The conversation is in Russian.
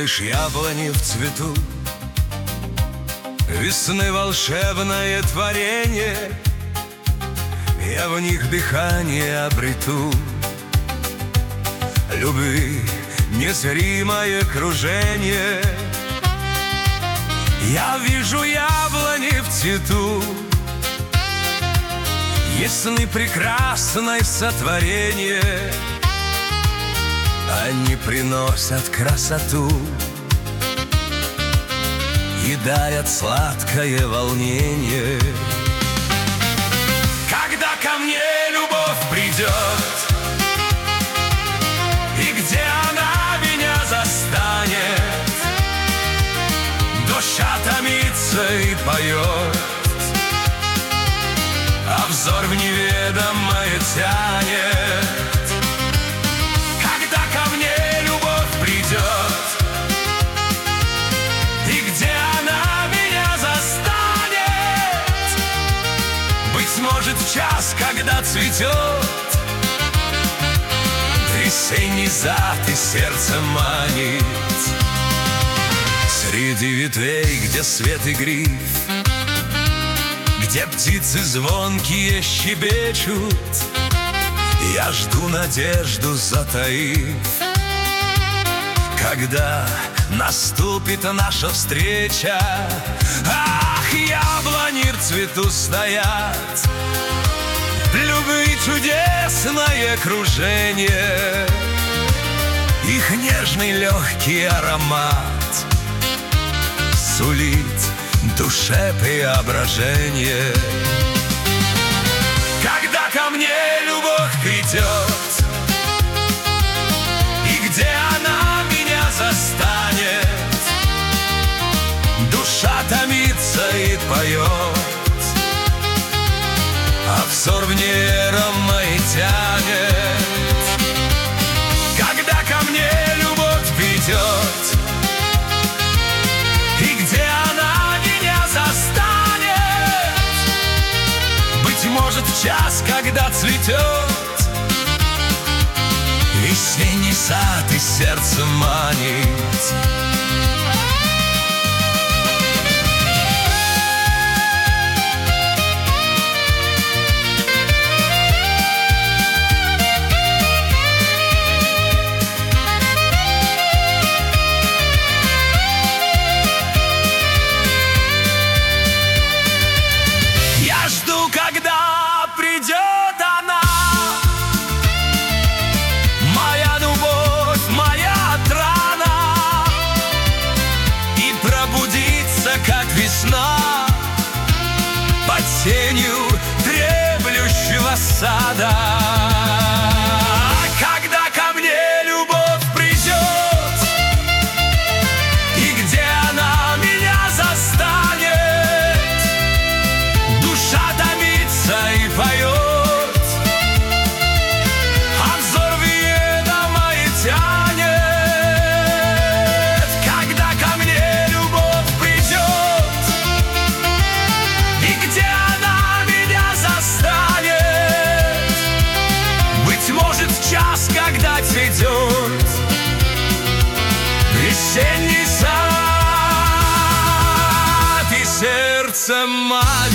лишь яблони в цвету, весны волшебное творение, я в них дыхание обрету. Любви незримое кружение, я вижу яблони в цвету, весны прекрасное сотворение, они приносят красоту и дарят сладкое волнение. Когда ко мне любовь придет, и где она меня застанет, душа томится и поет, а взор в неведомое тянет. Когда ко мне любовь придет, и где она меня застанет, быть может, в час, когда цветет весенний сад и сердце манит. Среди ветвей, где свет и гриф, где птицы звонкие щебечут, я жду надежду затаив, когда наступит наша встреча. Ах, яблони в цвету стоят, любви чудесное кружение, их нежный легкий аромат сулит душе преображение. Когда ко мне любовь придет, и где она меня застанет, душа томится и поет, а взор в нейромой тянет. Когда ко мне любовь придет, и где она меня застанет, быть может, в час, когда цветет весенний сад и сердце манит. Когда придет она, моя любовь, моя трана, и пробудится, как весна, под сенью дремлющего сада. Когда ко мне любовь придет, и где она меня застанет, душа и поет, а взор в неведомое тянет. Когда ко мне любовь придет, и где она меня застанет, быть может, в час, когда цветет весенний сад и сердце манит.